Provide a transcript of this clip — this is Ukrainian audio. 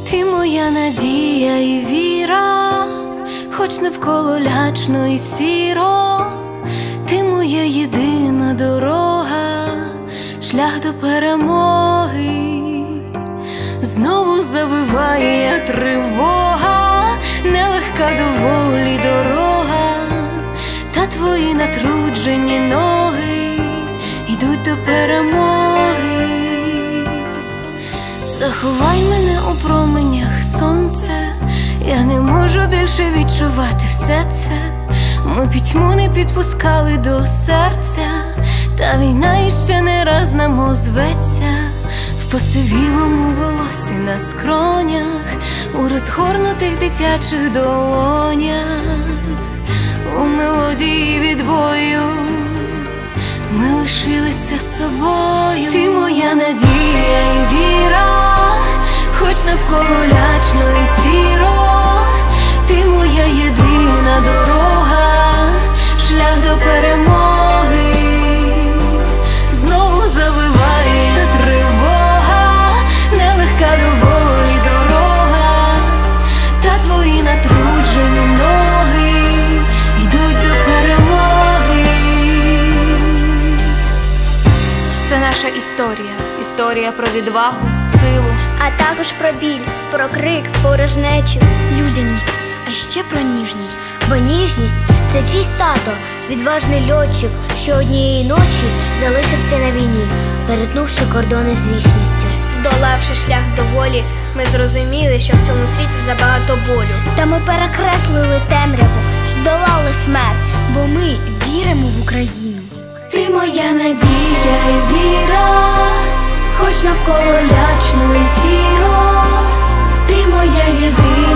Ти моя надія і віра, хоч навколо лячно і сіро. Ти моя єдина дорога, шлях до перемоги. Знову завиває тривога, нелегка доволі дорога, та твої натруджені ноги йдуть до перемоги. Заховай мене у променях сонця, я не можу більше відчувати все це. Ми пітьму не підпускали до серця, та війна іще не раз нам озветься. В посивілому волосі на скронях, у розгорнутих дитячих долонях, у мелодії відбою ми лишилися собою. Ти моя надія і віра, хоч навколо лячно і сіро. Ти моя єдина дорога, шлях до перемоги. Знову завиває тривога, нелегка доволі дорога, та твої натруджені ноги йдуть до перемоги. Це наша історія. Історія про відвагу, силу, а також про біль, про крик, порожнечу, людяність, а ще про ніжність. Бо ніжність – це чийсь тато, відважний льотчик, що однієї ночі залишився на війні, перетнувши кордони з вічністю. Здолавши шлях до волі, ми зрозуміли, що в цьому світі забагато болю. Та ми перекреслили темряву, здолали смерть, бо ми віримо в Україну. Ти моя надія і віра, хоч навколо лячно і сіро. Ти моя єдина